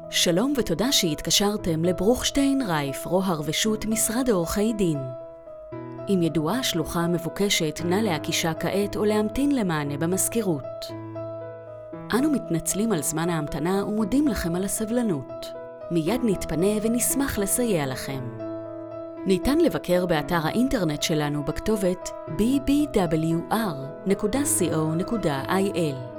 שלום ותודה שהתקשרתם לברוכשטיין רייף רוהר ושות' משרד עורכי דין. אם ידועה השלוחה המבוקשת, נא להקישה כעת או להמתין למענה במזכירות. אנו מתנצלים על זמן ההמתנה ומודים לכם על הסבלנות. מיד נתפנה ונשמח לסייע לכם. ניתן לבקר באתר האינטרנט שלנו בכתובת bbwr.co.il.